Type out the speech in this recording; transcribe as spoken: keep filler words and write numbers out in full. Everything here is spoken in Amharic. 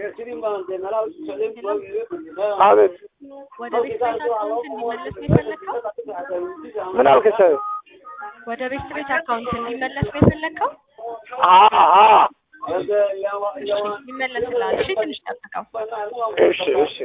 አቤት ወደ ቤት ቤት አካውንት እንዲመለስ ነው የፈለከው? ምን አልከኝ? ወደ ቤት ቤት አካውንት እንዲመለስ ነው የፈለከው? አአ አ እሺ ይመለስልሃል። እሺ ትንሽ ጠብቀው። እሺ እሺ